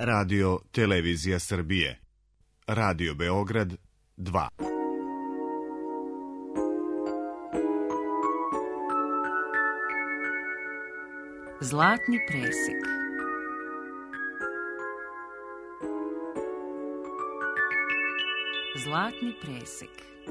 Radio Televizija Srbije. Radio Beograd 2. Zlatni presek. Zlatni presek.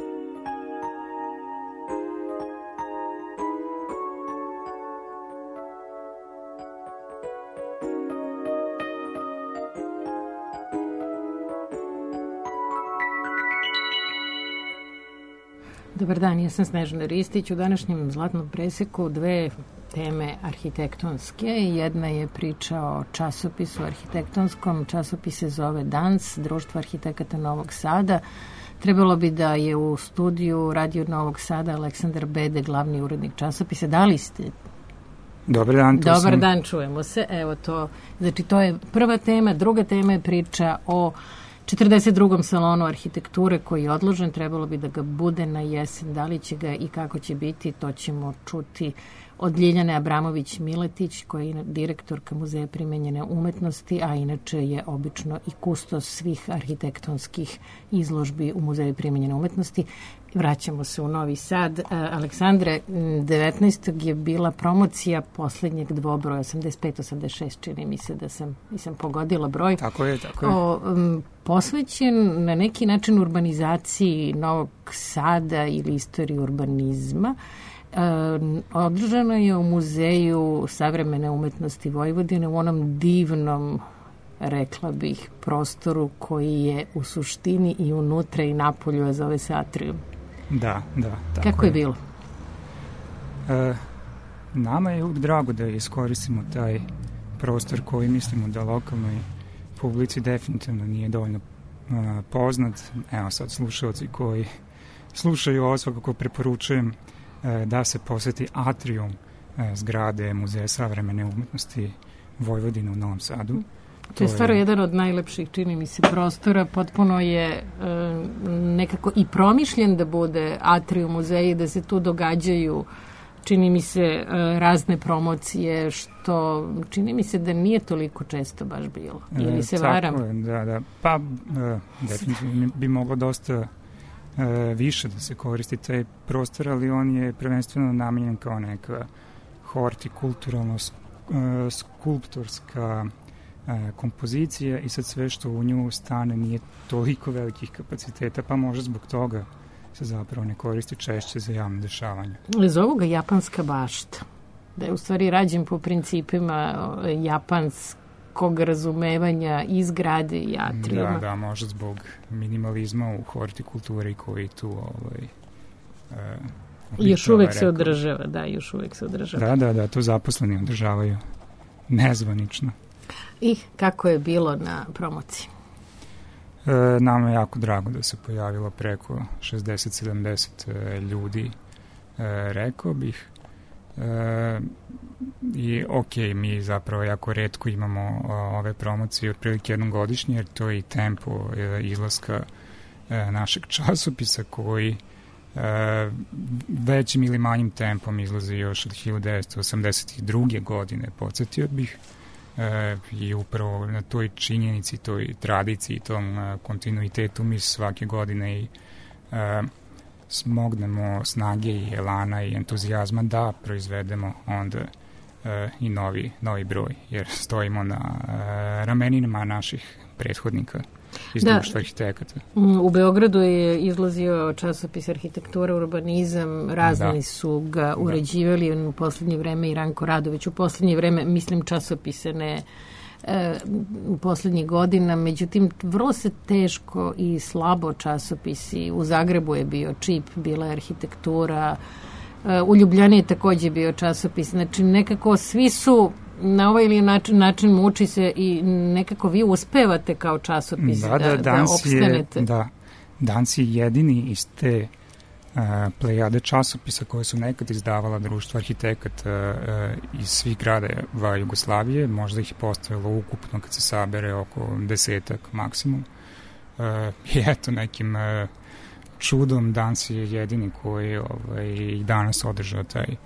Dobar dan, ja sam Snežana Ristić. U današnjem Zlatnom preseku dve teme arhitektonske. Jedna je priča o časopisu arhitektonskom. Časopis se zove Dans, Društvo arhitekata Novog Sada. Trebalo bi da je u studiju Radio Novog Sada Aleksandar Bede, glavni urednik časopisa. Da li ste? Dobar dan. Dobar dan, čujemo se. Evo to. Znači, to je prva tema. Druga tema je priča o 42. salonu arhitekture koji je odložen, trebalo bi da ga bude na jesen. Da li će ga i kako će biti, to ćemo čuti od Ljiljane Abramović-Miletić, koja je direktorka Muzeja primenjene umetnosti, a inače je obično i kustos svih arhitektonskih izložbi u Muzeju primenjene umetnosti. Vraćamo se u Novi Sad. Aleksandre, 19. je bila promocija poslednjeg dvobroja, 85-86, čini mi se da nisam pogodila broj. Tako je. Posvećen na neki način urbanizaciji Novog Sada ili istoriji urbanizma. Održano je u Muzeju savremene umetnosti Vojvodine u onom divnom, rekla bih, prostoru koji je u suštini i unutra i napolju, a zove se Atrium. Da. Kako je bilo? Nama je uvijek drago da iskoristimo taj prostor koji mislimo da lokalnoj publici definitivno nije dovoljno poznat. Evo sad slušalci koji slušaju ovo, svakako preporučujem da se poseti Atrium zgrade Muzeja savremene umetnosti Vojvodine u Novom Sadu. To je stvarno jedan od najlepših, čini mi se, prostora. Potpuno je nekako i promišljen da bude Atrium muzeja, da se tu događaju, čini mi se, razne promocije, što čini mi se da nije toliko često baš bilo. Ili se varam? Da. Pa, definitivno bi moglo dosta više da se koristi taj prostor, ali on je prvenstveno namenjen kao neka hortikulturno-skulptorska kompozicija i sad sve što u nju stane nije toliko velikih kapaciteta, pa možda zbog toga se zapravo ne koristi češće za javne dešavanja. Zovu ga japanska bašta, da je u stvari rađen po principima japanskog razumevanja i zgrade i atriuma. Da, možda zbog minimalizma u hortikulturi koji tu još uvek se održava, Da, to zaposleni održavaju nezvanično. I kako je bilo na promociji? Nama je jako drago da se pojavilo preko 60-70 ljudi, rekao bih. I mi zapravo jako retko imamo ove promocije, otprilike jednom godišnje, jer to je i tempo izlaska našeg časopisa koji većim ili manjim tempom izlazi još od 1982. godine, podsjetio bih. I upravo na toj činjenici, toj tradiciji, tom kontinuitetu mi svake godine i smognemo snage i elana i entuzijazma da proizvedemo onda i novi broj, jer stojimo na ramenima naših prethodnika iz društva arhitekata. U Beogradu je izlazio časopis Arhitektura, urbanizam, razni su ga uređivali u poslednje vreme i Ranko Radović. U poslednje vreme, mislim, časopise ne u poslednjih godina, međutim, vrlo se teško i slabo časopisi. U Zagrebu je bio Čip, bila je Arhitektura, u Ljubljani je takođe bio časopis. Znači, nekako svi su na ovaj ili način muči se i nekako vi uspevate kao časopis da opstanete. Dans je jedini iz te plejade časopisa koje su nekad izdavala društva arhitekata iz svih gradova Jugoslavije. Možda ih je postavilo ukupno kad se sabere oko 10 maksimum. I eto, nekim čudom Dans je jedini koji i danas održao taj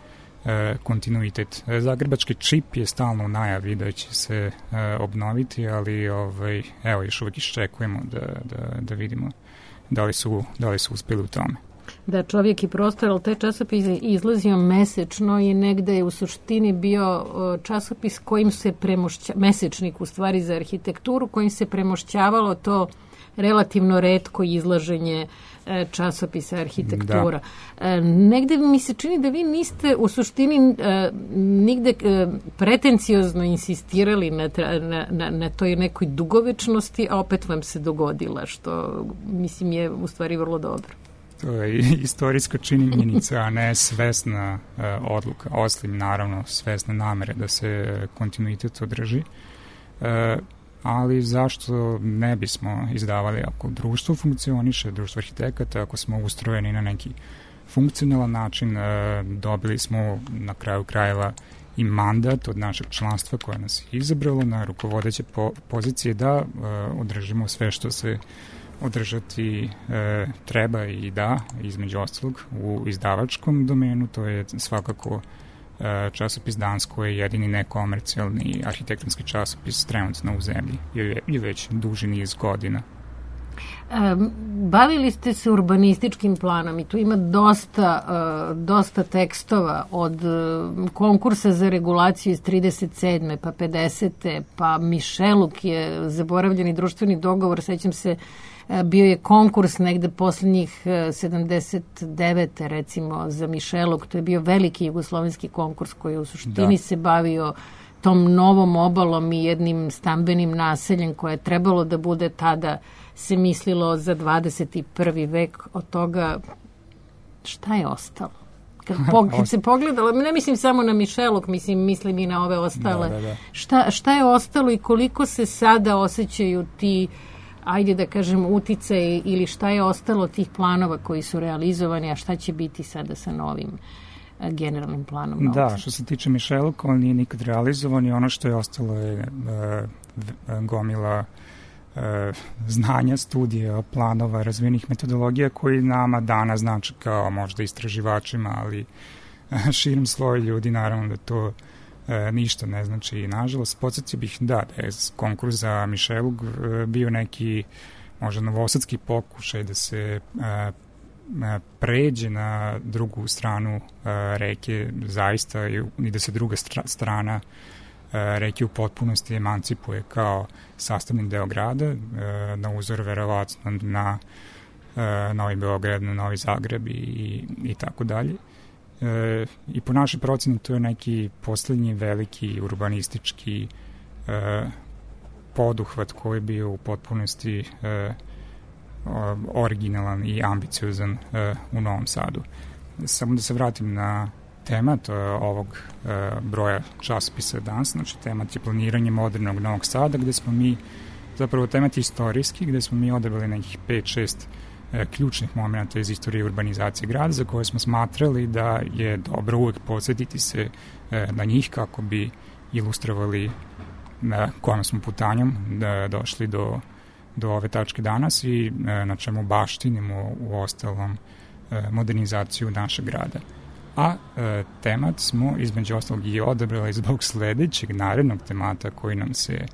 kontinuitet. Zagrebački čip je stalno u najavi da će se obnoviti, ali evo još uvijek iščekujemo da vidimo da li su uspjeli u tome. Da, Čovjek i prostor, ali taj časopis je izlazio mesečno i negde je u suštini bio časopis kojim se mesečnik u stvari za arhitekturu, kojim se premošćavalo to relativno retko izlaženje časopisa arhitektura. Negde mi se čini da vi niste u suštini nigde pretenciozno insistirali na toj nekoj dugovečnosti, a opet vam se dogodila, što mislim je u stvari vrlo dobro. To je istorijska činjenica, a ne svesna odluka, osim naravno svesne namere da se kontinuitet održi. Ali zašto ne bismo izdavali ako društvo funkcioniše, društvo arhitekata, ako smo ustrojeni na neki funkcionalan način, dobili smo na kraju krajeva i mandat od našeg članstva koje nas je izabralo na rukovodeće pozicije da održimo sve što se održati treba i da, između ostalog, u izdavačkom domenu. To je svakako časopis Dansko je jedini nekomercijalni arhitektonski časopis trenutno u zemlji i već duži niz godina. Bavili ste se urbanističkim planom i tu ima dosta tekstova od konkursa za regulaciju iz 37. pa 50. pa Mišeluk je zaboravljeni društveni dogovor, sećam se, bio je konkurs negde poslednjih 79. recimo za Mišeluk, to je bio veliki jugoslovenski konkurs koji je u suštini se bavio tom novom obalom i jednim stambenim naseljem koje je trebalo da bude tada se mislilo za 21. vek. Od toga šta je ostalo? Kad se pogledalo, ne mislim samo na Mišeluk, mislim i na ove ostale. Šta je ostalo i koliko se sada osjećaju ti, ajde da kažem, uticaji ili šta je ostalo tih planova koji su realizovani, a šta će biti sada sa novim generalnim planom novca? Da, što se tiče Mišeluka, on nije nikad realizovan i ono što je ostalo je gomila znanja, studija, planova, razvijenih metodologija koji nama danas znači kao možda istraživačima, ali širom sloju ljudi naravno da to ništa ne znači i nažalost. Podsjetio bih da je konkurs za Mišeluk bio neki možda novosadski pokušaj da se pređe na drugu stranu reke zaista i da se druga strana reke u potpunosti emancipuje kao sastavni deo grada, na uzor verovatno na Novi Beograd, na Novi Zagreb i tako dalje. I po našoj proceni to je neki poslednji veliki urbanistički poduhvat koji je bio u potpunosti originalan i ambiciozan u Novom Sadu. Samo da se vratim na temat ovog broja časopisa danas, znači temat je planiranje modernog Novog Sada, gde smo mi, zapravo temat je istorijski, gde smo mi odabrali nekih 5-6 ključnih momenta iz istorije urbanizacije grada za koje smo smatrali da je dobro uvek podsjetiti se na njih kako bi ilustrovali kojom smo putanjom došli do ove tačke danas i na čemu baštinimo u ostalom modernizaciju našeg grada. A temat smo između ostalog i odabrali zbog sledećeg narednog temata koji nam se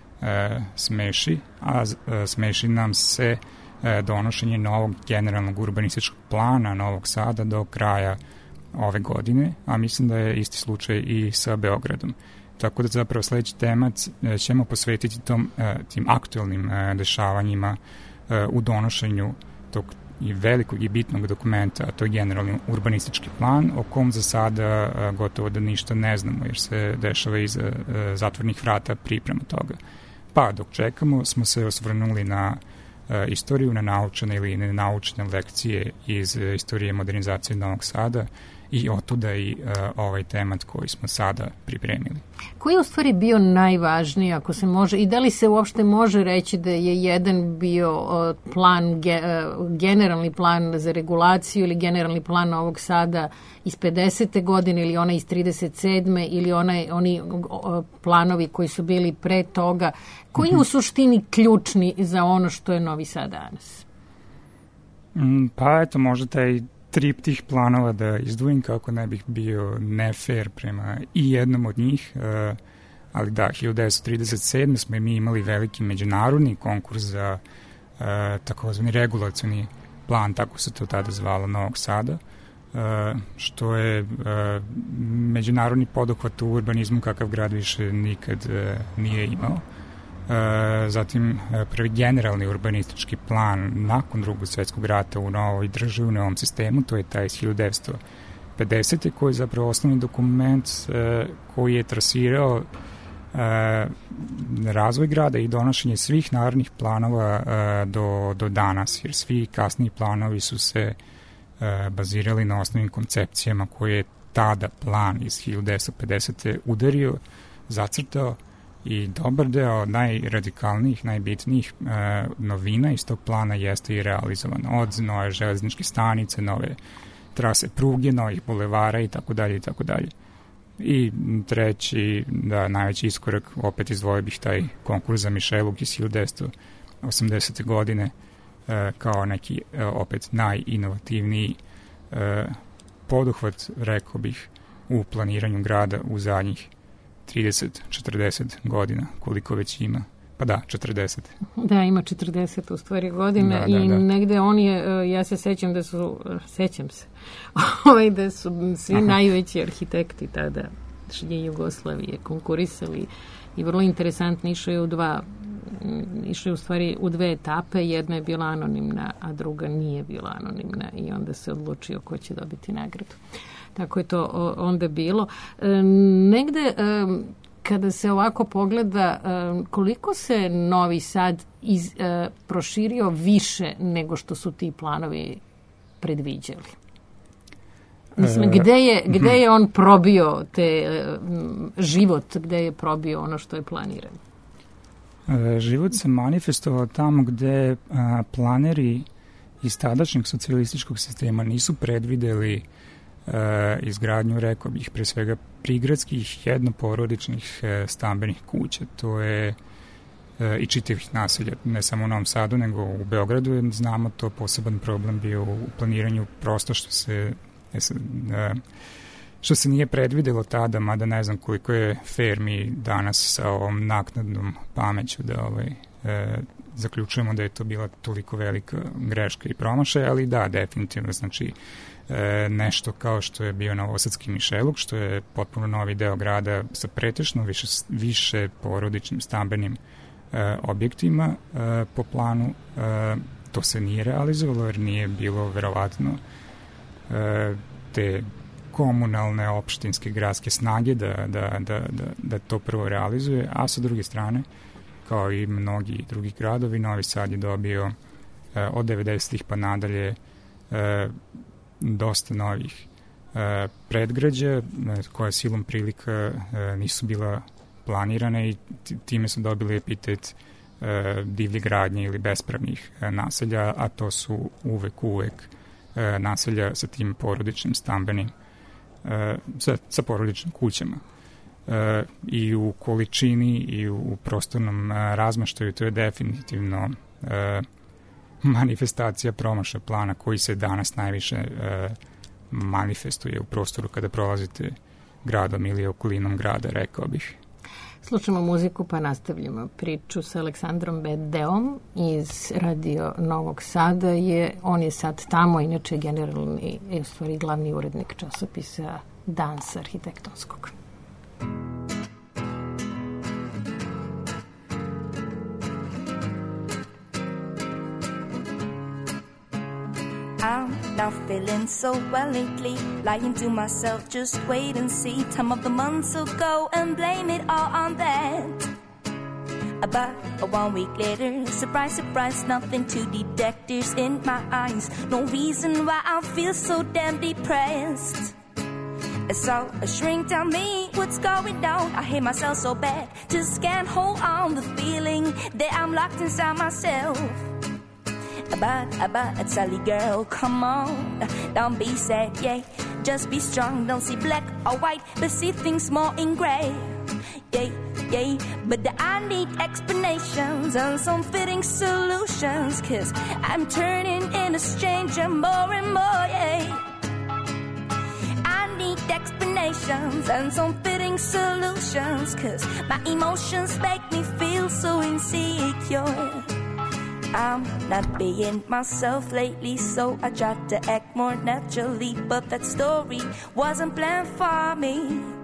smeši, a smeši nam se donošenje novog generalnog urbanističkog plana Novog Sada do kraja ove godine, a mislim da je isti slučaj i sa Beogradom. Tako da zapravo sledeći temat ćemo posvetiti tim aktuelnim dešavanjima u donošenju tog i velikog i bitnog dokumenta, a to je generalni urbanistički plan, o kom za sada gotovo da ništa ne znamo, jer se dešava iza zatvornih vrata priprema toga. Pa dok čekamo, smo se osvrnuli na istoriju, na naučene ili nenaučene lekcije iz istorije modernizacije Novog Sada i otuda i ovaj temat koji smo sada pripremili. Koji je u stvari bio najvažniji, ako se može, i da li se uopšte može reći da je jedan bio plan, generalni plan za regulaciju ili generalni plan Novog Sada iz 50. godine ili onaj iz 37. ili oni planovi koji su bili pre toga, koji je u suštini ključni za ono što je Novi Sad danas? Pa eto, možda taj triptih planova da izdvojim kako ne bih bio nefair prema i jednom od njih, ali da, 1937. smo mi imali veliki međunarodni konkurs za takozvani regulacioni plan, tako se to tada zvalo, Novog Sada, što je međunarodni poduhvat u urbanizmu kakav grad više nikad nije imao. Zatim prvi generalni urbanistički plan nakon Drugog svjetskog rata u novoj državi, u novom sistemu, to je taj iz 1950. koji je zapravo osnovni dokument koji je trasirao razvoj grada i donošenje svih narednih planova do danas, jer svi kasniji planovi su se bazirali na osnovnim koncepcijama koje je tada plan iz 1950. udario, zacrtao i dobar deo najradikalnijih, najbitnijih novina iz tog plana jeste i realizovan. Od nove železničke stanice, nove trase pruge, novih bulevara i tako dalje i tako dalje. I treći, da, najveći iskorak, opet izdvojio bih taj konkurs za Mišeluk iz 1980. godine kao neki opet najinovativniji poduhvat, rekao bih, u planiranju grada u zadnjih 30-40 godina, koliko već ima. Pa da, 40. Da, ima 40 u stvari godina i negde on je, ja se sećam da su svi najveći arhitekti tada Jugoslavije konkurisali i vrlo interesantno išao je u stvari u dve etape, jedna je bila anonimna, a druga nije bila anonimna i onda se odlučio ko će dobiti nagradu. Tako je to onda bilo. Negde kada se ovako pogleda, koliko se Novi Sad proširio više nego što su ti planovi predviđali? Mislim, gde je on probio život, gde je probio ono što je planirano? Život se manifestovao tamo gde planeri iz tadašnjeg socijalističkog sistema nisu predvideli izgradnju, rekao bih, pre svega prigradskih jednoporodičnih stambenih kuća. To je i čitavih naselja, ne samo u Novom Sadu, nego u Beogradu je, znamo, to poseban problem bio u planiranju, prosto što se nije predvidelo tada, mada ne znam koliko je fair mi danas sa ovom naknadnom pameću da zaključujemo da je to bila toliko velika greška i promašaj, ali da, definitivno, znači nešto kao što je bio Novosadski Mišeluk, što je potpuno novi deo grada sa pretežno više porodičnim stambenim objektima po planu, to se nije realizovalo jer nije bilo verovatno te komunalne, opštinske, gradske snage da to prvo realizuje, a sa druge strane, kao i mnogi drugi gradovi, Novi Sad je dobio od 90-ih pa nadalje dosta novih predgrađa koja silom prilika nisu bila planirane i time su dobili epitet divlje gradnje ili bespravnih naselja, a to su uvek naselja sa tim porodičnim stambenim sa porodičnim kućama. I u količini i u prostornom razmaštaju to je definitivno manifestacija promašaja plana koji se danas najviše manifestuje u prostoru kada prolazite gradom ili okolinom grada, rekao bih. Slušamo muziku pa nastavljamo priču sa Aleksandrom Bedeom iz Radio Novog Sada. On je sad tamo, inače generalni, u stvari glavni urednik časopisa Dansa arhitektonskog. I'm not feeling so well lately, lying to myself, just wait and see. Time of the months will go and blame it all on that. About 1 week later, surprise, surprise, nothing to detectives in my eyes. No reason why I feel so damn depressed. So a shrink tell me what's going on. I hate myself so bad, just can't hold on the feeling that I'm locked inside myself. But Sally girl, come on, don't be sad, yeah. Just be strong, don't see black or white, but see things more in gray, yeah. yeah. But I need explanations and some fitting solutions, 'cause I'm turning into a stranger more and more, yeah. I need explanations and some fitting solutions, 'cause my emotions make me feel so insecure. I'm not being myself lately, so I tried to act more naturally, but that story wasn't planned for me.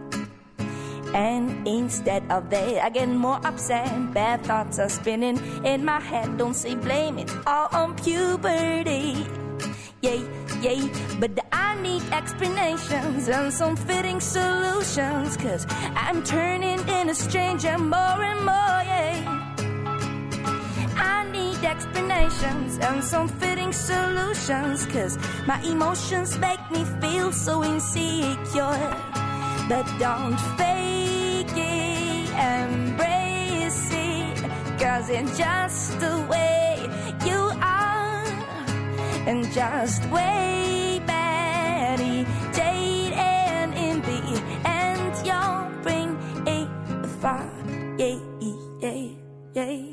And instead of that, I get more upset. Bad thoughts are spinning in my head. Don't say blame it all on puberty. Yeah, yeah, but I need explanations and some fitting solutions, 'cause I'm turning into a stranger more and more, yeah. I need explanations and some fitting solutions, 'cause my emotions make me feel so insecure. But don't fake it, embrace it, 'cause it's just the way you are, and just way better date, and in the end you'll bring it far, yeah, yeah, yeah.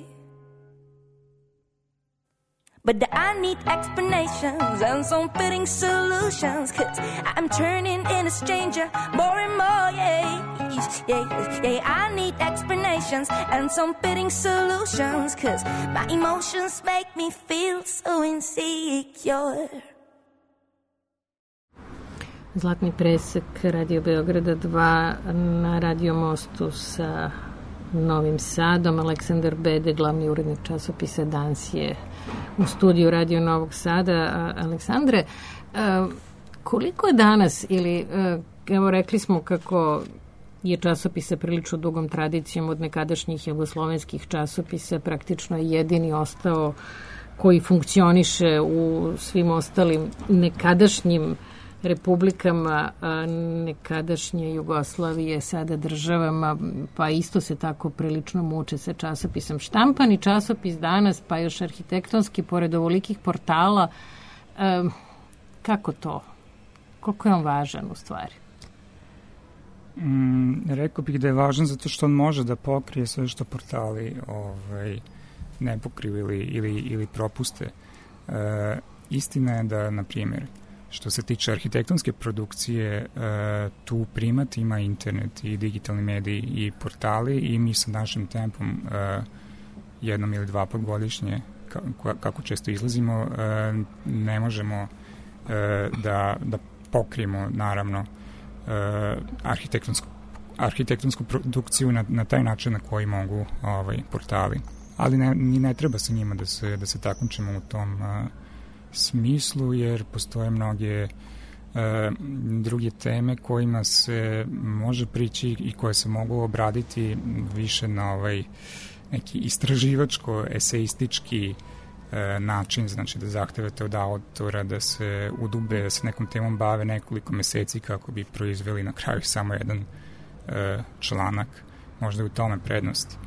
But I need explanations and some fitting solutions, 'cause I'm turning into a stranger more and more, yeah. Yeah, yeah, I need explanations and some fitting solutions, 'cause my emotions make me feel so insecure. Zlatni presek Radio Beograda 2 na Radio Mostu sa Novim Sadom. Aleksandar Bede, glavni urednik časopisa Dans, je u studiju Radio Novog Sada. Aleksandre, koliko je danas, ili evo rekli smo kako je časopis sa prilično dugom tradicijom od nekadašnjih jugoslovenskih časopisa, praktično je jedini ostao koji funkcioniše u svim ostalim nekadašnjim republikama nekadašnje Jugoslavije, sada državama, pa isto se tako prilično muče sa časopisom. Štampani časopis danas, pa još arhitektonski, pored ovolikih portala, kako to? Koliko je on važan u stvari? Rekao bih da je važan zato što on može da pokrije sve što portali ne pokriju ili propuste. Istina je da, na primjer, što se tiče arhitektonske produkcije, tu primat ima internet i digitalni mediji i portali, i mi sa našim tempom jednom ili dva put godišnje, kako često izlazimo, ne možemo da pokrijemo, naravno, arhitektonsku produkciju na taj način na koji mogu portali. Ali ne treba sa njima da se takmičimo u tom smislu, jer postoje mnoge druge teme kojima se može prići i koje se mogu obraditi više na neki istraživačko-eseistički način, znači da zahtevate od autora da se udube, da se nekom temom bave nekoliko meseci kako bi proizveli na kraju samo jedan članak. Možda je u tome prednost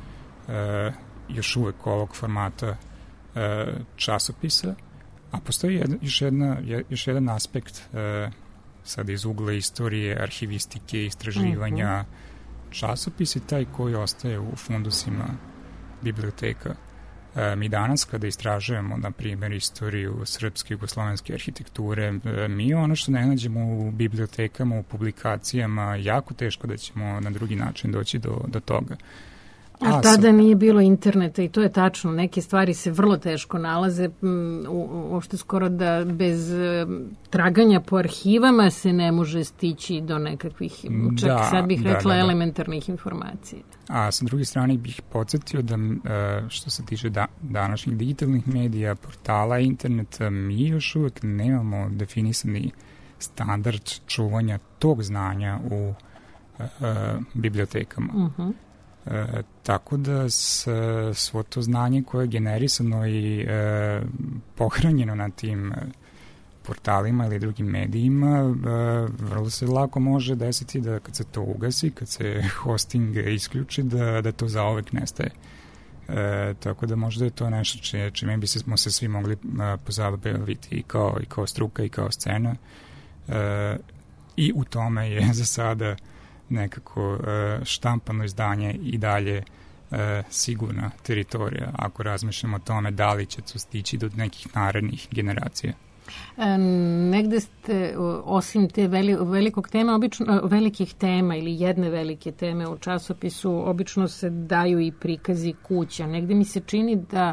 još uvek ovog formata časopisa. A postoji još jedan aspekt sad iz ugla istorije, arhivistike, istraživanja. Časopis je taj koji ostaje u fundusima biblioteka. Mi danas kada istražujemo, na primjer, istoriju srpske jugoslovenske arhitekture, mi ono što ne nađemo u bibliotekama, u publikacijama, jako teško da ćemo na drugi način doći do toga. A tada nije bilo interneta, i to je tačno. Neke stvari se vrlo teško nalaze, uopšte skoro da bez traganja po arhivama se ne može stići do nekakvih, čak sad bih rekla, elementarnih informacija. A sa druge strane bih podsjetio da što se tiče današnjih digitalnih medija, portala, interneta, mi još uvek nemamo definisani standard čuvanja tog znanja u bibliotekama. Tako da svo to znanje koje je generisano i pohranjeno na tim portalima ili drugim medijima, vrlo se lako može desiti da kad se to ugasi, kad se hosting isključi, da to zaovek nestaje. Tako da možda je to nešto čime bi smo se svi mogli pozabaviti i kao struka i kao scena. I u tome je za sada nekako štampano izdanje i dalje sigurna teritorija, ako razmišljamo o tome da li će to stići do nekih narednih generacija. Negde ste, osim te velikih tema ili jedne velike teme u časopisu, obično se daju i prikazi kuća. Negde mi se čini da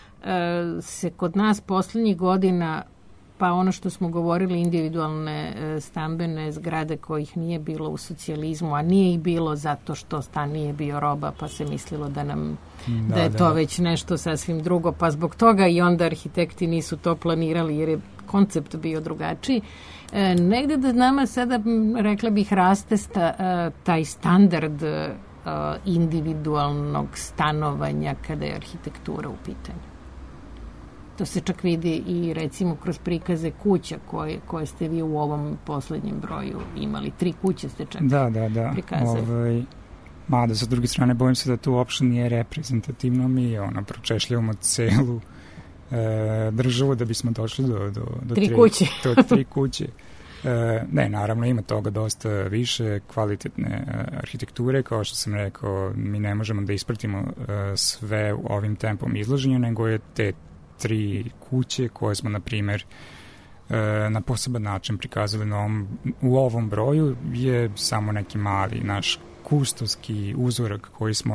se kod nas poslednjih godina, pa ono što smo govorili, individualne stambene zgrade kojih nije bilo u socijalizmu, a nije ih bilo zato što stan nije bio roba, pa se mislilo da je to već nešto sasvim drugo, pa zbog toga i onda arhitekti nisu to planirali jer je koncept bio drugačiji. Negde da nama sada, rekla bih, raste taj standard individualnog stanovanja kada je arhitektura u pitanju. To se čak vidi i recimo kroz prikaze kuća koje ste vi u ovom poslednjem broju imali. 3 kuće ste čak prikazali. Mada, sa druge strane, bojim se da to uopšte nije reprezentativno. Mi pročešljavamo celu državu da bismo došli do 3 kuće. Ne, naravno ima toga dosta više kvalitetne arhitekture, kao što sam rekao, mi ne možemo da ispratimo sve ovim tempom izloženja, nego je te 3 kuće koje smo, na primjer, na poseban način prikazali u ovom broju je samo neki mali naš kustovski uzorak koji smo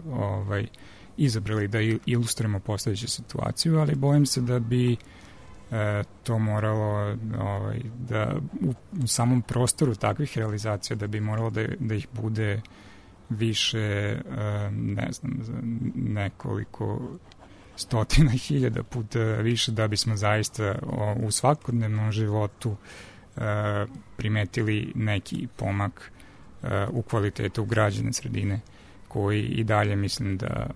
izabrali da ilustrujemo postojeću situaciju, ali bojim se da bi to moralo da u samom prostoru takvih realizacija da bi moralo da ih bude više, ne znam, nekoliko stotina hiljada puta više da bismo zaista u svakodnevnom životu primetili neki pomak u kvalitetu građane sredine, koji i dalje mislim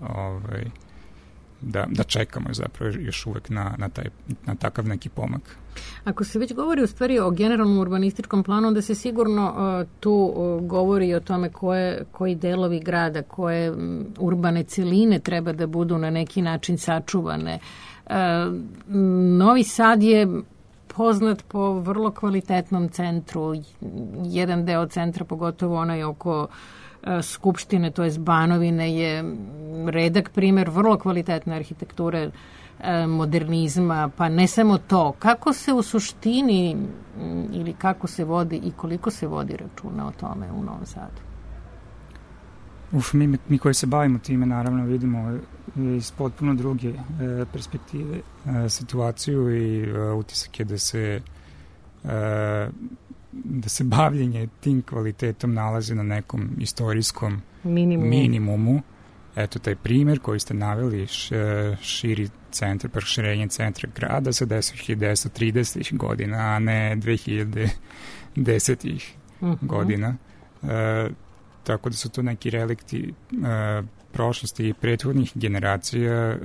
da čekamo zapravo još uvek na takav neki pomak. Ako se već govori u stvari o generalnom urbanističkom planu, onda se sigurno tu govori o tome koji delovi grada, koje urbane celine treba da budu na neki način sačuvane. Novi Sad je poznat po vrlo kvalitetnom centru. Jedan deo centra, pogotovo onaj oko Skupštine, to je Banovine, je redak primer vrlo kvalitetne arhitekture, modernizma, pa ne samo to. Kako se u suštini ili kako se vodi i koliko se vodi računa o tome u Novom Sadu? Mi koji se bavimo time naravno vidimo iz potpuno druge perspektive situaciju i utisak je da se bavljenje tim kvalitetom nalazi na nekom istorijskom minimumu. Eto, taj primjer koji ste naveli, širi centar, proširenje centra grada se desilo 1930. godina, a ne 2010. godina. Tako da su to neki relikti prošlosti i prethodnih generacija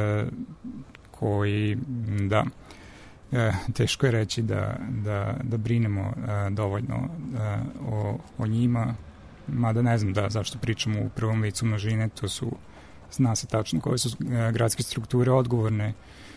koji, teško je reći da brinemo dovoljno o njima, mada ne znam zašto pričamo u prvom licu množine, zna se tačno koje su gradske strukture odgovorne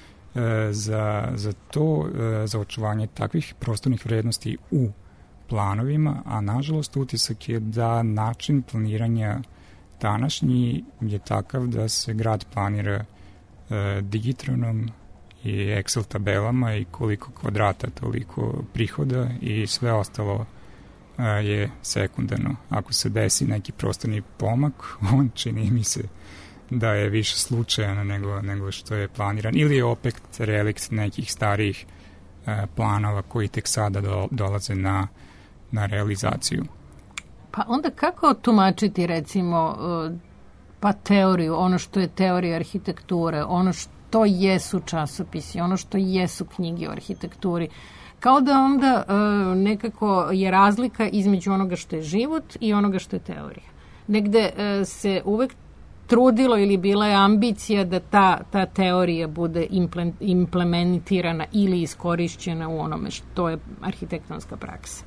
za to, za očuvanje takvih prostornih vrednosti u planovima, a nažalost utisak je da način planiranja današnji je takav da se grad planira digitronom i Excel tabelama i koliko kvadrata, toliko prihoda i sve ostalo je sekundarno. Ako se desi neki prostorni pomak, on čini mi se da je više slučajano nego što je planiran, ili je opet relikt nekih starijih planova koji tek sada dolaze na realizaciju. Pa onda kako tumačiti recimo teoriju, ono što je teorija arhitekture, ono što jesu časopisi, ono što jesu knjige o arhitekturi, kao da onda nekako je razlika između onoga što je život i onoga što je teorija. Negde se uvek trudilo ili bila je ambicija da ta teorija bude implementirana ili iskorišćena u onome što je arhitektonska praksa.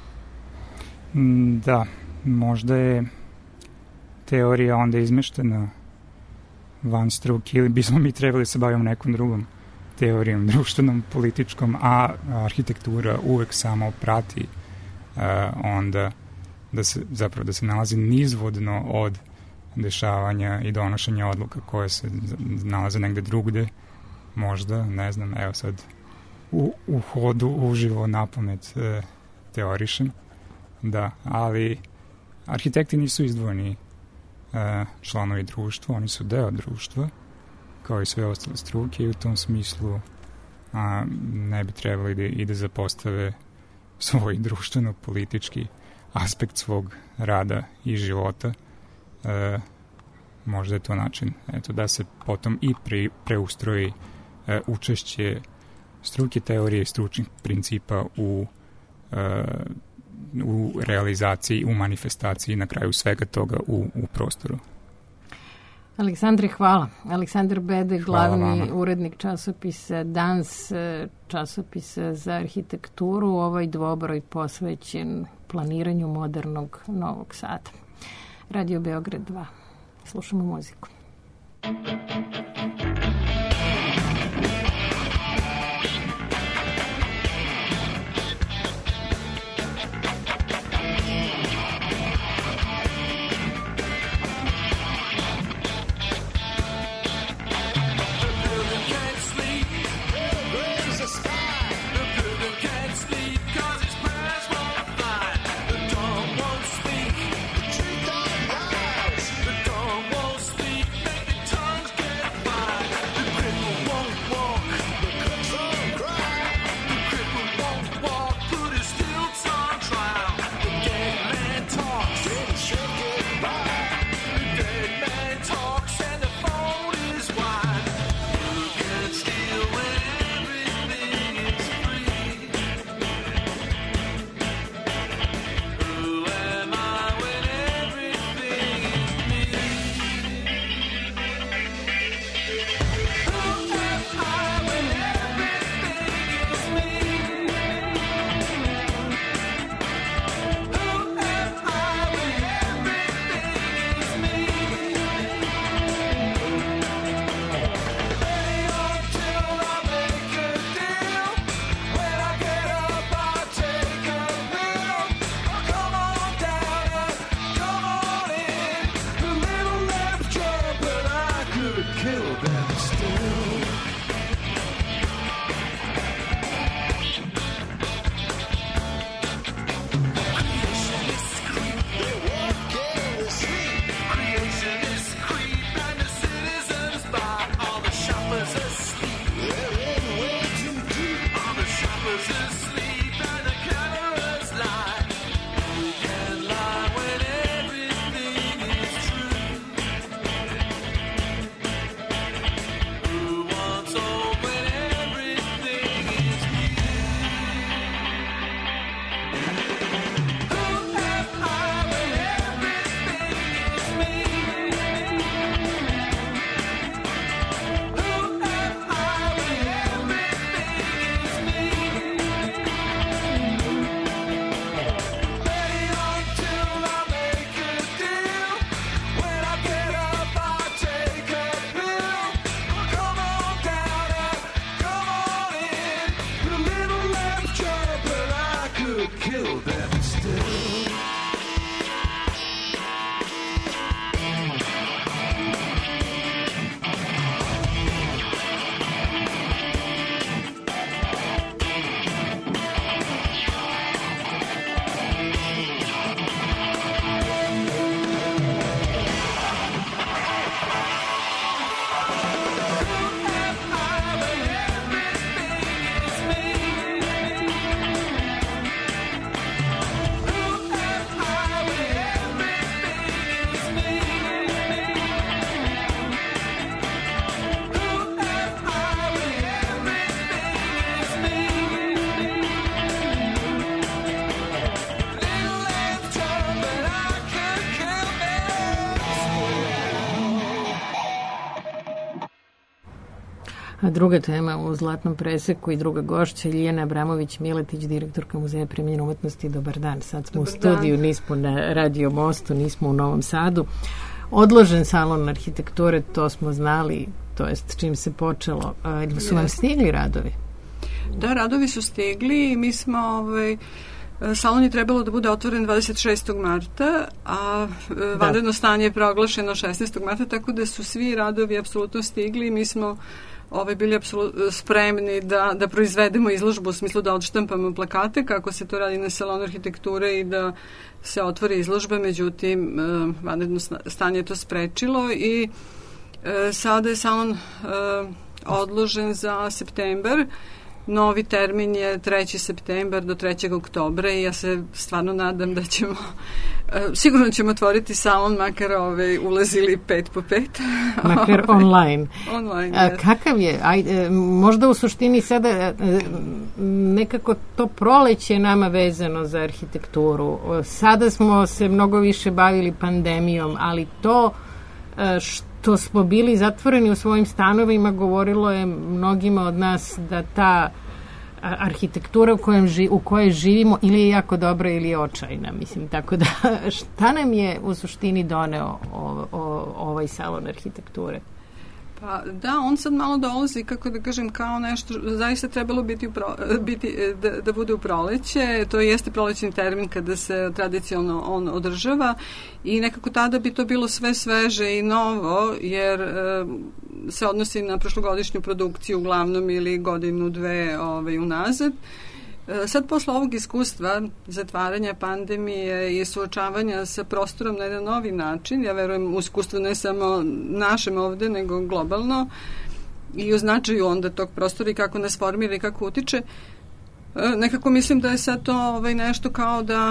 Da, možda je teorija onda izmeštena van struke ili bismo mi trebali se bavimo nekom drugom teorijom, društvenom, političkom, a arhitektura uvek samo prati onda da se nalazi nizvodno od dešavanja i donošenja odluka koje se nalaze negde drugde, možda, ne znam, evo sad u hodu uživo napamet teorišem, da, ali arhitekti nisu izdvojeni članovi društva, oni su deo društva, kao i sve ostale struke, i u tom smislu ne bi trebali da zapostave svoj društveno-politički aspekt svog rada i života. Možda je to način da se potom i preustroji učešće struke, teorije i stručnih principa u realizaciji, u manifestaciji, na kraju svega toga u prostoru. Aleksandre, hvala. Aleksandar Bede, glavni urednik časopisa Dans, časopisa za arhitekturu, ovaj dvobroj posvećen planiranju modernog Novog Sada. Radio Beograd 2. Slušamo muziku. A druga tema u Zlatnom preseku i druga gošća Ljiljana Abramović-Miletić, direktorka Muzeja primenjene umetnosti. Dobar dan. Sad smo u studiju, nismo na Radio Mostu, nismo u Novom Sadu. Odložen salon arhitekture, to smo znali, to jest čim se počelo. Su vam stigli radovi? Da, radovi su stigli i mi smo Salon je trebalo da bude otvoren 26. marta, a vanredno stanje je proglašeno 16. marta, tako da su svi radovi apsolutno stigli i mi smo bili spremni da proizvedemo izložbu u smislu da odštampamo plakate kako se to radi na Salonu arhitekture i da se otvori izložba, međutim vanredno stanje je to sprečilo i sada je salon odložen za septembar. Novi termin je 3. septembar do 3. oktobra i ja se stvarno nadam da ćemo sigurno ćemo otvoriti salon makar ulazili 5 po 5. Makar online. Online. Kakav je? Možda u suštini sada nekako to proleće nama vezano za arhitekturu. Sada smo se mnogo više bavili pandemijom, ali to što smo bili zatvoreni u svojim stanovima govorilo je mnogima od nas da ta arhitektura u kojoj živimo ili je jako dobra ili je očajna. Mislim, tako da šta nam je u suštini doneo ovaj salon arhitekture? Pa da, on sad malo dolazi, kako da kažem, kao nešto, zaista trebalo da bude u proleće, to jeste prolećni termin kada se tradicionalno on održava i nekako tada bi to bilo sve sveže i novo, jer se odnosi na prošlogodišnju produkciju uglavnom ili godinu, dve unazad. Sad posle ovog iskustva zatvaranja pandemije i suočavanja sa prostorom na jedan novi način, ja verujem u iskustvo ne samo našem ovde, nego globalno i u značaju onda tog prostora i kako nas formira i kako utiče, nekako mislim da je sad to nešto kao da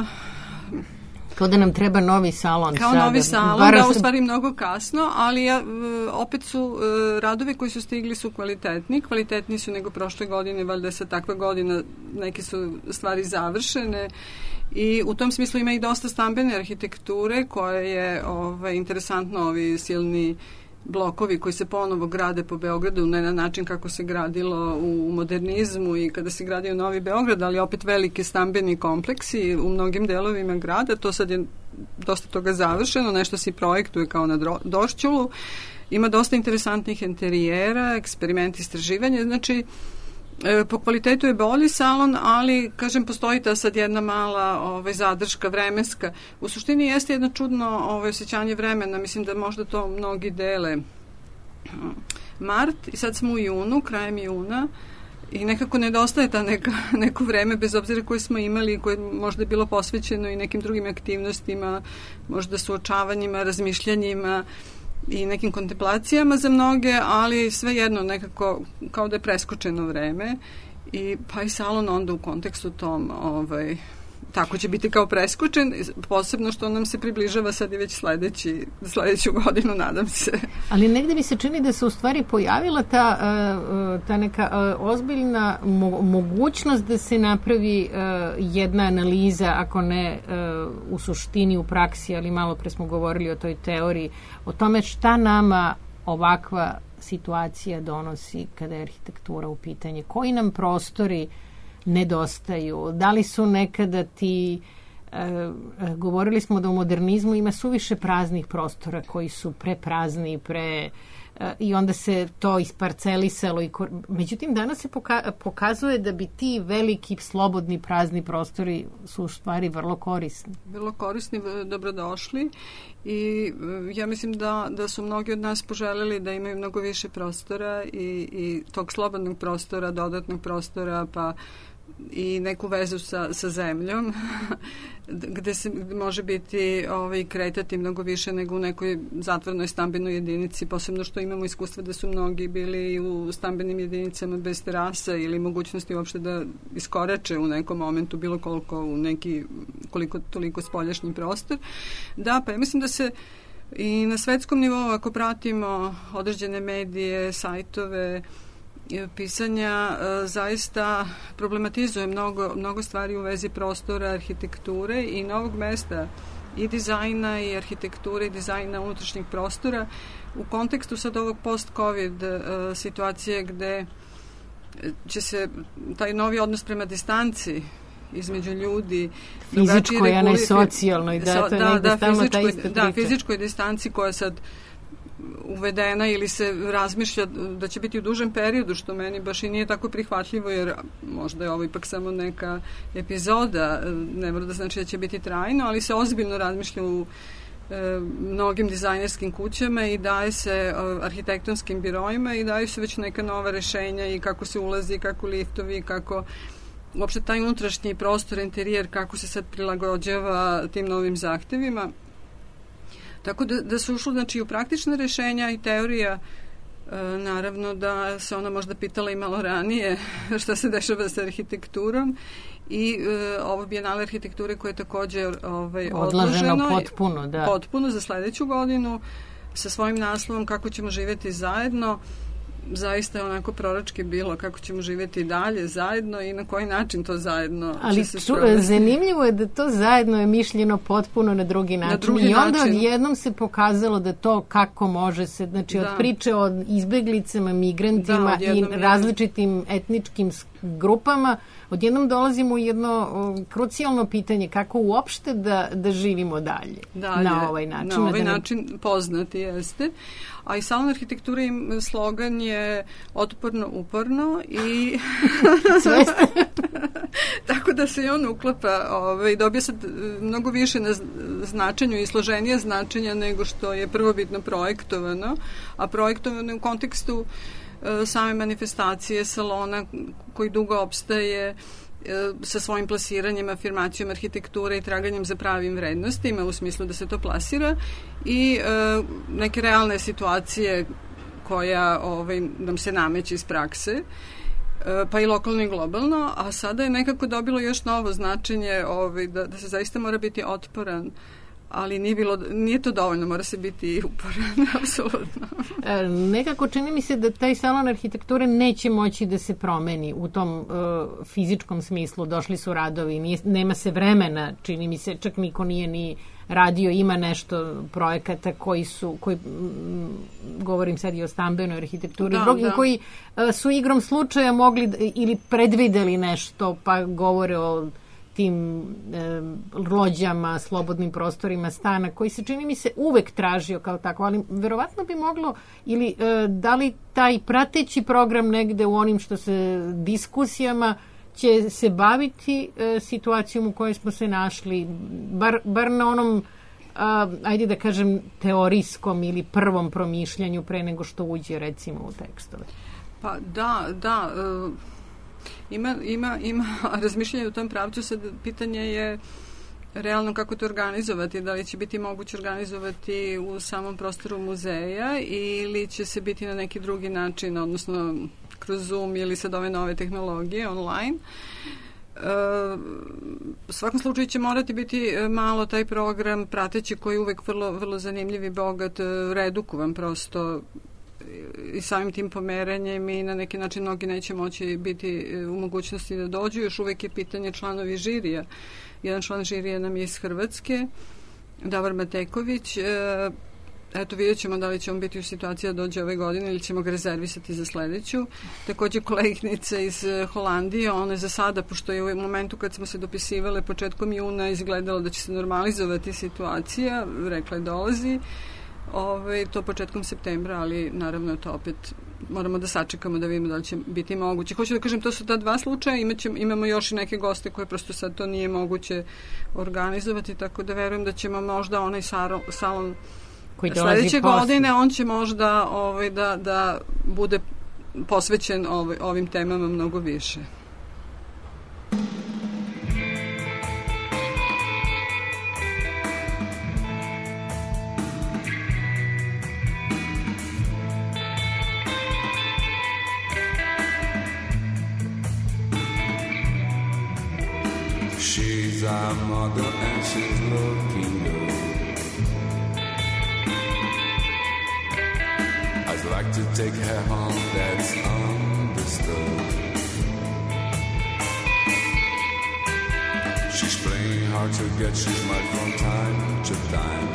nam treba novi salon. Kao sada. Novi salon, da, u stvari mnogo kasno, ali opet su radovi koji su stigli su kvalitetniji su nego prošle godine, valjda je sad takva godina, neke su stvari završene i u tom smislu ima i dosta stambene arhitekture koje je interesantno, ovi silni blokovi koji se ponovo grade po Beogradu na način kako se gradilo u modernizmu i kada se gradio Novi Beograd, ali opet veliki stambeni kompleksi u mnogim delovima grada. To sad je dosta toga završeno, nešto se projektuje kao na Došćulu. Ima dosta interesantnih interijera, eksperimenti, istraživanja, znači po kvalitetu je bolji salon, ali kažem postoji ta sad jedna mala zadrška vremenska. U suštini jeste jedno čudno osjećanje vremena, mislim da možda to mnogi dele. Mart i sad smo u junu, krajem juna i nekako nedostaje ta neko vreme bez obzira koje smo imali, koje možda je bilo posvećeno i nekim drugim aktivnostima, možda suočavanjima, razmišljanjima i nekim kontemplacijama za mnoge, ali svejedno nekako kao da je preskočeno vreme i pa i salon onda u kontekstu tom tako će biti kao preskočen, posebno što nam se približava sad i već sledeću godinu, nadam se. Ali negde mi se čini da se u stvari pojavila ta neka ozbiljna mogućnost da se napravi jedna analiza, ako ne u suštini, u praksi, ali malo pre smo govorili o toj teoriji, o tome šta nama ovakva situacija donosi kada je arhitektura u pitanje. Koji nam prostori nedostaju? Da li su nekada govorili smo da u modernizmu ima suviše praznih prostora koji su preprazni, i onda se to isparcelisalo. Međutim, danas se pokazuje da bi ti veliki, slobodni, prazni prostori su u stvari vrlo korisni. Vrlo korisni, dobrodošli i ja mislim da su mnogi od nas poželjeli da imaju mnogo više prostora i tog slobodnog prostora, dodatnog prostora, pa i neku vezu sa zemljom gde se može biti kretati mnogo više nego u nekoj zatvornoj stambenoj jedinici, posebno što imamo iskustva da su mnogi bili u stambenim jedinicama bez terasa ili mogućnosti uopšte da iskorače u nekom momentu bilo koliko u neki koliko toliko spoljašnji prostor. Da, pa ja mislim da se i na svetskom nivou, ako pratimo određene medije, sajtove, pisanja, zaista problematizuje mnogo stvari u vezi prostora, arhitekture i novog mesta i dizajna i arhitekture i dizajna unutrašnjeg prostora u kontekstu sad ovog post-covid situacije gde će se taj novi odnos prema distanci između ljudi fizičkoj, a ne socijalnoj, fizičkoj distanci koja sad uvedena ili se razmišlja da će biti u dužem periodu, što meni baš i nije tako prihvatljivo, jer možda je ovo ipak samo neka epizoda, ne mora da znači da će biti trajno, ali se ozbiljno razmišlja u mnogim dizajnerskim kućama i daje se arhitektonskim biroima i daju se već neka nova rešenja i kako se ulazi, kako liftovi, kako uopšte taj unutrašnji prostor, interijer, kako se sad prilagođava tim novim zahtevima. Tako da se ušlo znači, u praktične rešenja i teorija, naravno da se ona možda pitala i malo ranije šta se dešava sa arhitekturom i ovo Bijenale arhitekture koje je takođe odloženo potpuno za sledeću godinu sa svojim naslovom Kako ćemo živjeti zajedno. Zaista je onako proročki bilo kako ćemo živjeti dalje zajedno i na koji način to zajedno će se sprovesti. Zanimljivo je da to zajedno je mišljeno potpuno na drugi način. I onda odjednom se pokazalo da to kako može se, znači od priče o izbeglicama, migrantima i različitim etničkim grupama, odjednom dolazimo u jedno krucijalno pitanje kako uopšte da živimo dalje na ovaj način. Na ovaj način poznati jeste. A i salon arhitekture im slogan je otporno, uporno i tako da se i on uklapa, dobija sad mnogo više na značenju i složenije značenja nego što je prvobitno projektovano, a projektovano je u kontekstu same manifestacije salona koji dugo opstaje sa svojim plasiranjem, afirmacijom arhitekture i traganjem za pravim vrednostima u smislu da se to plasira i neke realne situacije koja nam se nameće iz prakse, pa i lokalno i globalno, a sada je nekako dobilo još novo značenje da se zaista mora biti otporan, ali nije to dovoljno, mora se biti uporan, apsolutno. Nekako čini mi se da taj salon arhitekture neće moći da se promeni u tom fizičkom smislu. Došli su radovi, nema se vremena, čini mi se, čak niko nije ni radio, ima nešto projekata koji govorim sad i o stambenoj arhitekturi, drugim koji su igrom slučaja mogli ili predvideli nešto, pa govore o tim lođama, slobodnim prostorima stana, koji se čini mi se uvek tražio kao tako, ali verovatno bi moglo, ili da li taj prateći program negde u onim što se diskusijama će se baviti situacijom u kojoj smo se našli, bar na onom, ajde da kažem, teorijskom ili prvom promišljanju pre nego što uđe recimo u tekstove. Pa da, Ima razmišljanje u tom pravcu, sad pitanje je realno kako to organizovati, da li će biti moguće organizovati u samom prostoru muzeja ili će se biti na neki drugi način, odnosno kroz Zoom ili sad ove nove tehnologije online. U svakom slučaju će morati biti malo taj program prateći koji je uvek vrlo, vrlo zanimljiv i bogat, redukovan prosto i samim tim pomeranjem i na neki način mnogi neće moći biti u mogućnosti da dođu. Još uvek je pitanje članovi žirija. Jedan član žirija nam je iz Hrvatske, Davor Mateković. Eto, vidjet ćemo da li će on biti u situaciji da dođe ove godine ili ćemo ga rezervisati za sledeću. Takođe koleginica iz Holandije, ona je za sada, pošto je u momentu kad smo se dopisivale početkom juna izgledalo da će se normalizovati situacija, rekla je dolazi. To početkom septembra, ali naravno to opet moramo da sačekamo da vidimo da li će biti moguće. Hoću da kažem, to su ta dva slučaja, imamo još i neke goste koje prosto sad to nije moguće organizovati, tako da verujem da ćemo možda onaj salon sledeće godine, on će možda da bude posvećen ovim temama mnogo više. She's our mother and she's looking good. I'd like to take her home, that's understood. She's playing hard to get, she's smart from time to time.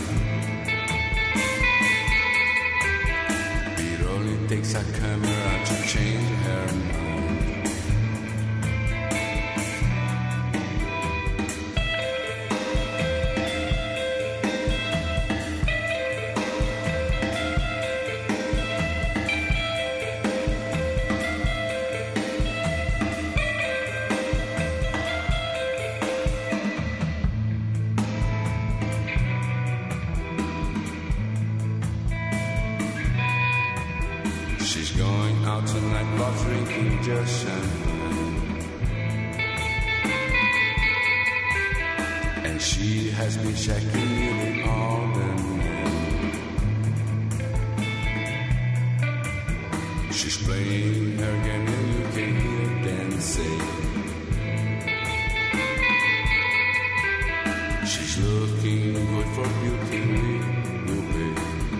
It only takes a camera to change her mind. drinking just champagne. And she has been checking nearly all the men. She's playing her game and you can hear them say, she's looking good for beauty, we will pay.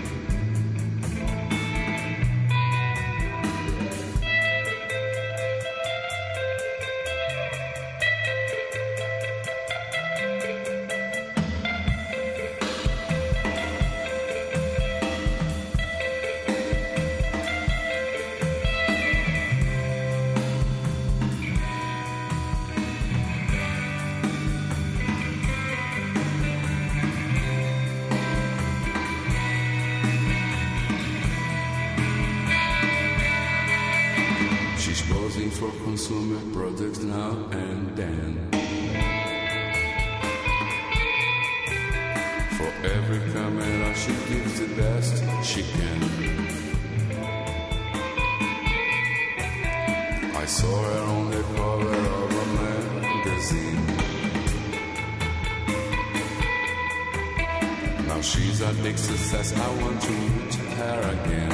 She's posing for consumer products now and then. For every camera she gives the best she can. I saw her on the cover of a magazine. Now she's a big success, I want to meet her again.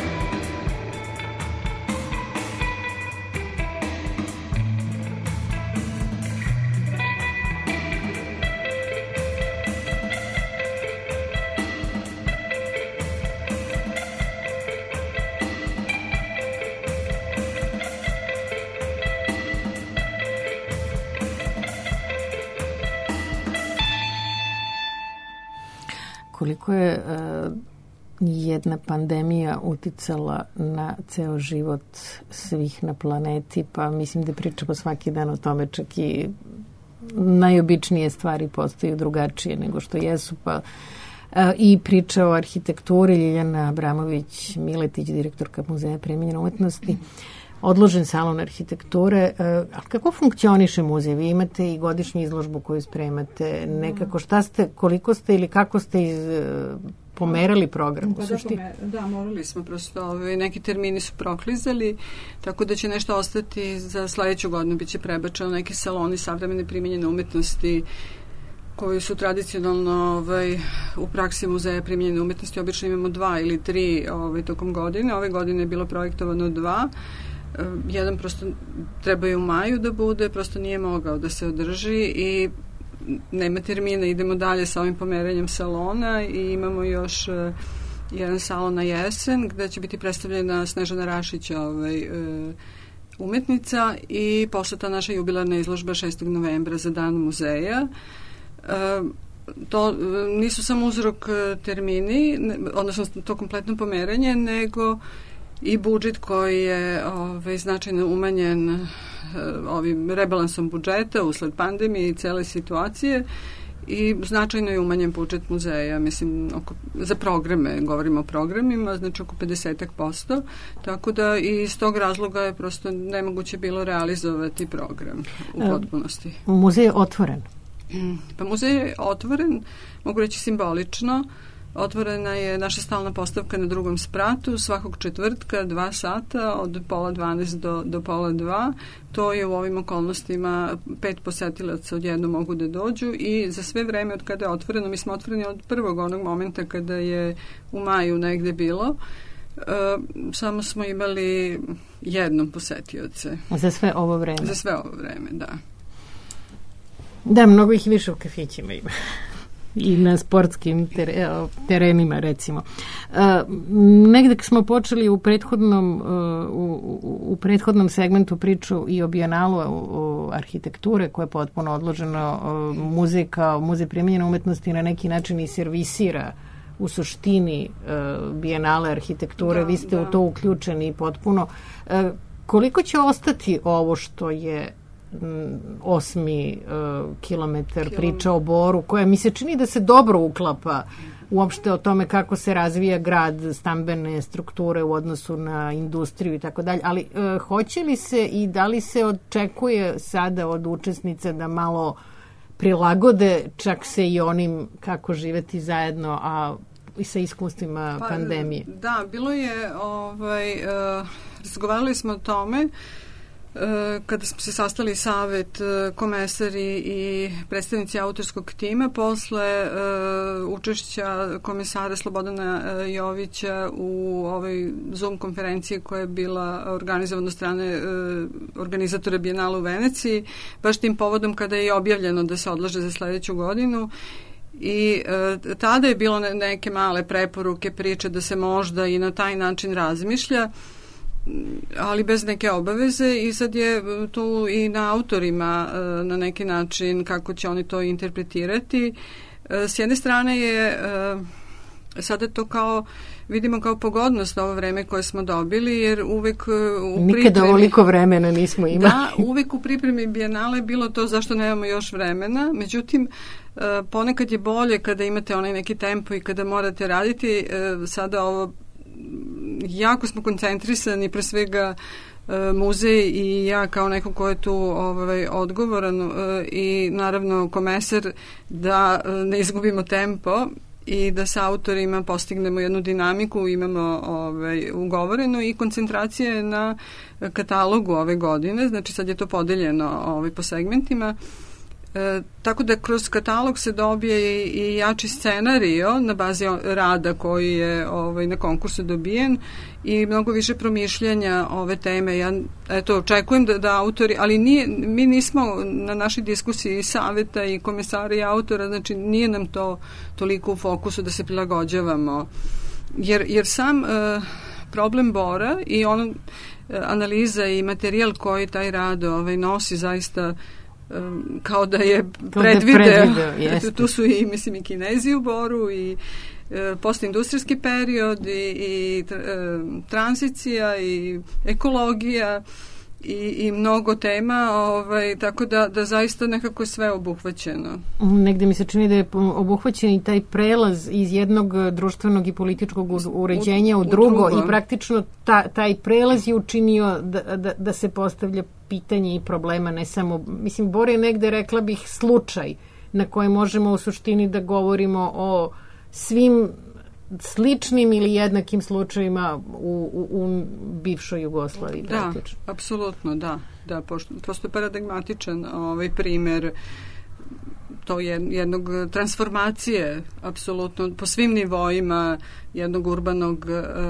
Koliko je jedna pandemija uticala na ceo život svih na planeti, pa mislim da pričamo svaki dan o tome, čak i najobičnije stvari postaju drugačije nego što jesu, pa i priča o arhitekturi. Ljiljana Abramović-Miletić, direktorka Muzeja primenjene umetnosti, odložen salon arhitekture. Kako funkcioniše muzej? Vi imate i godišnju izložbu koju spremate. Nekako šta ste, koliko ste ili kako ste pomerali program? Da, morali smo prosto. Neki termini su proklizali, tako da će nešto ostati za sledeću godinu. Biće prebačeno neki saloni savremene primenjene umetnosti koji su tradicionalno u praksi Muzeja primenjene umetnosti. Obično imamo 2 ili 3 tokom godine. Ove godine je bilo projektovano 2. Jedan prosto treba je u maju da bude, prosto nije mogao da se održi i nema termina, idemo dalje sa ovim pomeranjem salona i imamo još jedan salon na jesen gde će biti predstavljena Snežana Rašić, umetnica, i posle ta naša jubilarna izložba 6. novembra za dan muzeja. To nisu samo uzrok termini, odnosno to kompletno pomeranje, nego i budžet koji je značajno umanjen ovim rebalansom budžeta usled pandemije i cele situacije, i značajno je umanjen budžet muzeja, mislim, za programe, govorimo o programima, znači oko 50%, tako da i iz tog razloga je prosto nemoguće bilo realizovati program u potpunosti. Muzej je otvoren? Pa muzej je otvoren, mogu reći simbolično. Otvorena je naša stalna postavka na 2. spratu svakog četvrtka 2 sata od 11:30 do 11:30. To je u ovim okolnostima 5 posetilaca odjedno mogu da dođu i za sve vreme od kada je otvoreno, mi smo otvoreni od prvog onog momenta kada je u maju negde bilo, samo smo imali jednom posetioce. Za sve ovo vreme? Za sve ovo vreme, da. Da, mnogo ih više u kafićima ima. I na sportskim terenima, recimo. Negde smo počeli u prethodnom segmentu priču i o Bijenalu arhitekture, koja je potpuno odloženo. Muzej kao muzej primenjene umetnosti na neki način i servisira u suštini Bijenale arhitekture. Vi ste u to uključeni potpuno. Koliko će ostati ovo što je 8. kilometar priča o Boru, koja mi se čini da se dobro uklapa uopšte o tome kako se razvija grad, stambene strukture u odnosu na industriju i tako dalje, ali hoće li se i da li se očekuje sada od učesnica da malo prilagode čak se i onim kako živeti zajedno, a i sa iskustvima pandemije? Da, bilo je razgovarali smo o tome kada smo se sastali savet, komesari i predstavnici autorskog tima posle učešća komesara Slobodana Jovića u ovoj Zoom konferenciji koja je bila organizovana od strane organizatora Bijenala u Veneciji, baš tim povodom kada je objavljeno da se odlaže za sledeću godinu. I tada je bilo neke male preporuke, priče da se možda i na taj način razmišlja, ali bez neke obaveze, i sad je tu i na autorima na neki način kako će oni to interpretirati. S jedne strane je sada to vidimo kao pogodnost ovo vreme koje smo dobili, jer uvek u nikada ovoliko vremena nismo imali. Da, uvek u pripremi Bijenale je bilo to zašto nemamo još vremena, međutim ponekad je bolje kada imate onaj neki tempo i kada morate raditi. Sada ovo jako smo koncentrisani, pre svega muzej i ja kao neko ko je tu odgovoran i naravno komesar, da ne izgubimo tempo i da sa autorima postignemo jednu dinamiku, imamo ugovorenu, i koncentracija je na katalogu ove godine, znači sad je to podeljeno po segmentima. Tako da kroz katalog se dobije i jači scenario na bazi rada koji je na konkursu dobijen i mnogo više promišljanja ove teme. Ja očekujem da autori, ali mi nismo na našoj diskusiji saveta i komesara i autora, znači nije nam to toliko u fokusu da se prilagođavamo. Jer sam problem Bora i analiza i materijal koji taj rad nosi zaista kao da je predvideo. Tu su i Kinezi u Boru i postindustrijski period i tranzicija i ekologija i mnogo tema, tako da zaista nekako je sve obuhvaćeno. Negde mi se čini da je obuhvaćen i taj prelaz iz jednog društvenog i političkog uređenja u drugo i praktično taj prelaz je učinio da se postavlja pitanje i problema, ne samo, Bor je negde, rekla bih, slučaj na kojem možemo u suštini da govorimo o svim sličnim ili jednakim slučajima u bivšoj Jugoslaviji. Da, apsolutno, da. Prosto paradigmatičan primer to jednog transformacije, apsolutno, po svim nivoima jednog urbanog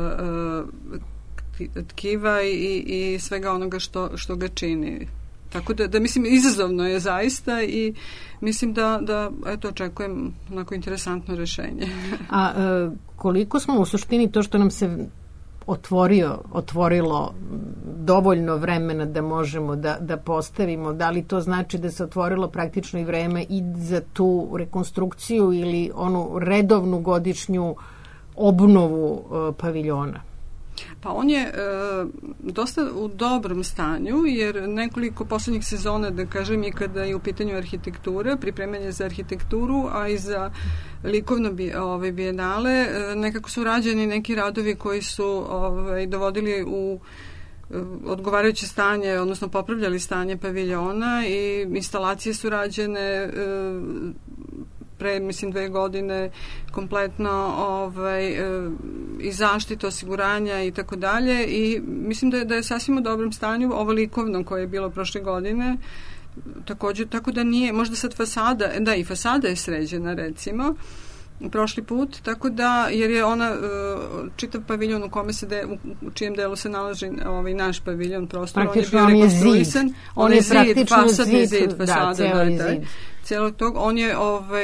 tkiva i svega onoga što ga čini. Tako da mislim, izazovno je zaista i mislim da očekujem onako interesantno rešenje. A koliko smo u suštini to što nam se otvorilo dovoljno vremena da možemo da postavimo, da li to znači da se otvorilo praktično i vreme i za tu rekonstrukciju ili onu redovnu godišnju obnovu paviljona? Pa on je dosta u dobrom stanju, jer nekoliko poslednjih sezona, da kažem, i kada je u pitanju arhitektura, pripremanje za arhitектuru, a i za likovno bijenale, nekako su rađeni neki radovi koji su dovodili u odgovarajuće stanje, odnosno popravljali stanje paviljona, i instalacije su rađene pre, 2 godine, kompletno i zaštita, osiguranja i tako dalje, i mislim da je sasvim u dobrom stanju ovo likovno koje je bilo prošle godine, takođe, tako da nije, možda sad fasada, i fasada je sređena, recimo, prošli put, tako da, jer je ona čitav paviljon u kome u čijem delu se nalazi naš paviljon prostor, on je bio rekonstruisan, on je praktično zid fasada, celog tog, on je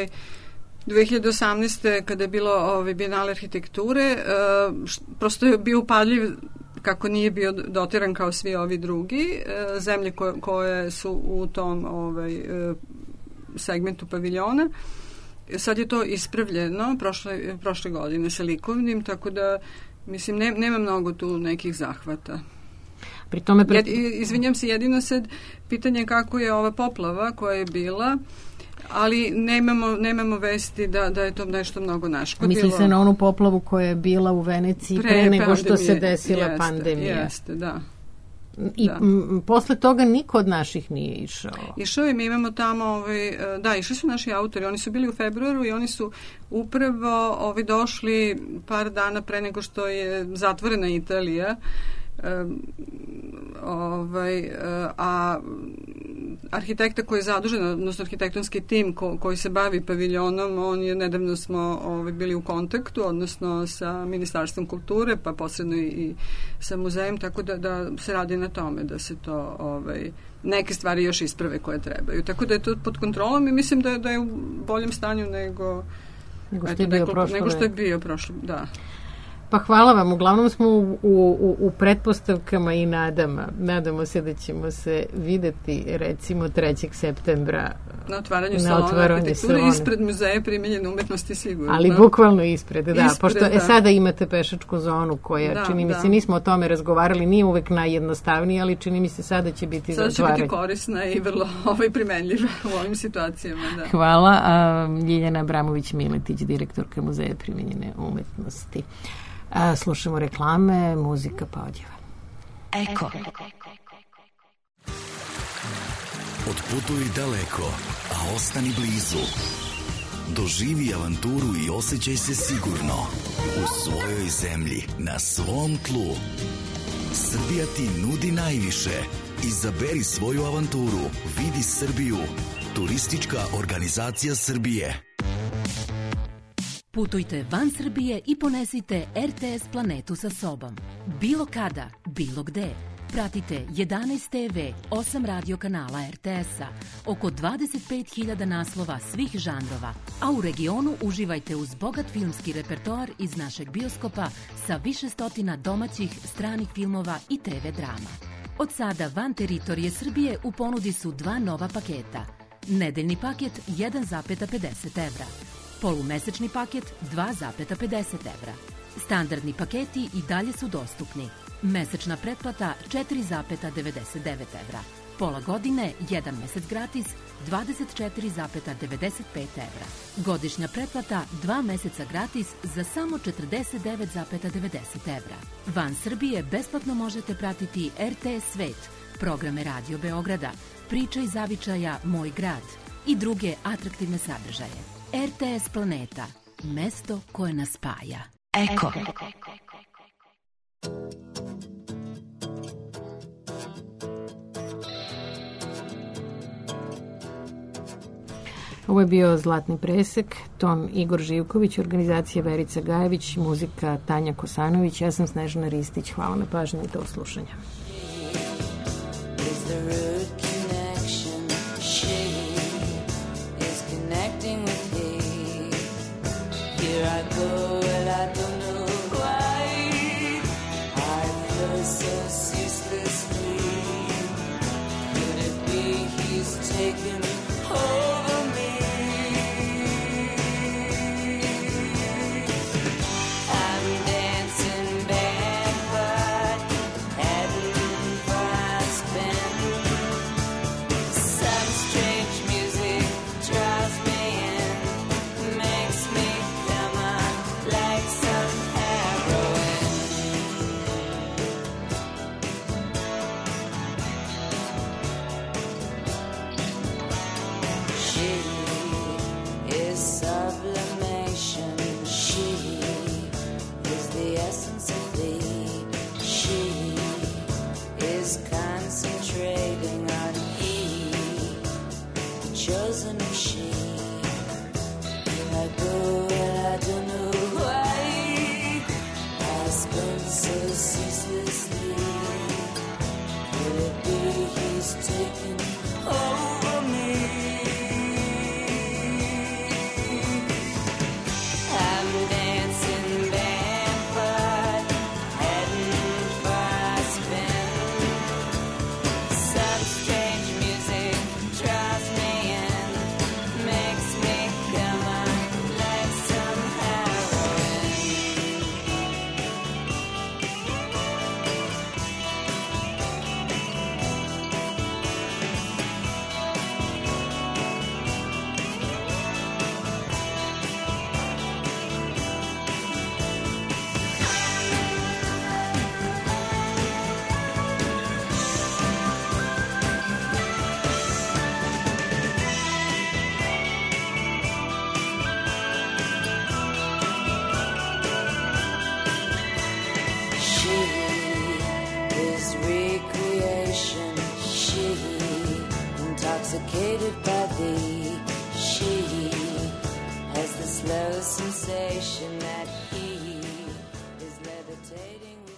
2018. kada je bilo Bijenale arhitekture, prosto je bio upadljiv kako nije bio dotiran kao svi ovi drugi zemlje koje su u tom segmentu paviljona. Sad je to ispravljeno prošle godine sa likovnim, tako da mislim nema mnogo tu nekih zahvata. Pri tome izvinjam se, jedino sad pitanje kako je ova poplava koja je bila, ali nemamo vesti da je to nešto mnogo naškodilo. Misli se na onu poplavu koja je bila u Veneciji pre nego što se desila pandemija. Jeste, da. I posle toga niko od naših nije išao. Išao je, mi imamo tamo, išli su naši autori, oni su bili u februaru i oni su upravo došli par dana pre nego što je zatvorena Italija a arhitekta koji je zadužen, odnosno arhitektonski tim koji se bavi paviljonom, nedavno smo bili u kontaktu, odnosno sa Ministarstvom kulture, pa posredno i sa muzejem, tako da se radi na tome da se to neke stvari još isprave koje trebaju. Tako da je to pod kontrolom i mislim da je u boljem stanju nego što je bio prošlo. Da. Pa hvala vam. Uglavnom smo u pretpostavkama i nadamo se da ćemo se videti recimo 3. septembra na otvaranju salona arhitekture ispred Muzeja primenjene umetnosti sigurno. Ali bukvalno ispred, da. Pošto sada imate pešačku zonu koja, čini mi se, nismo o tome razgovarali, nije uvek najjednostavnije, ali čini mi se sada će biti za otvaranje. Sada će biti korisna i vrlo primenljiva u ovim situacijama. Da. Hvala. Ljiljana Abramović-Miletić, direktorka Muzeja primenjene umetnosti. Slušamo reklame, muzika pa odjeva. Eko. Otputuj daleko, a ostani blizu. Doživi avanturu i osjećaj se sigurno u svojoj zemlji, na svom tlu. Srbija ti nudi najviše. Izaberi svoju avanturu. Vidi Srbiju. Turistička organizacija Srbije. Putujte van Srbije i ponesite RTS planetu sa sobom. Bilo kada, bilo gde. Pratite 11 TV, 8 radio kanala RTS-a, oko 25.000 naslova svih žanrova, a u regionu uživajte uz bogat filmski repertoar iz našeg bioskopa sa više stotina domaćih, stranih filmova i TV drama. Od sada van teritorije Srbije u ponudi su 2 nova paketa. Nedeljni paket 1,50 evra. Polumesečni paket 2,50 evra. Standardni paketi i dalje su dostupni. Mesečna pretplata 4,99 evra. Pola godine, 1 mesec gratis, 24,95 evra. Godišnja pretplata 2 meseca gratis za samo 49,90 evra. Van Srbije besplatno možete pratiti RTS Svet, programe Radio Beograda, Priča iz zavičaja Moj grad i druge atraktivne sadržaje. RTS Planeta, mesto koje nas spaja. Eko. Ovo je bio Zlatni presek, ton Igor Živković, organizacija Verica Gajević, muzika Tanja Kosanović, ja sam Snežana Ristić. Hvala na pažnji i do slušanja. Here I go and I don't know why I feel so ceaselessly. Could it be he's taken over me? I'm dancing barefoot, heading for a spin. Some strange music draws me in, makes me like some heroin. She is sublimation. She is the essence of thee. She is concentrating on he, chosen of she. Here I go and I don't know why I spend so ceaselessly. Could it be he's taken over me? I'm dancing barefoot, heading for a spin. Some strange music draws me in, makes me come on like some heroin. intoxicated by thee. She has the slow sensation that he is levitating.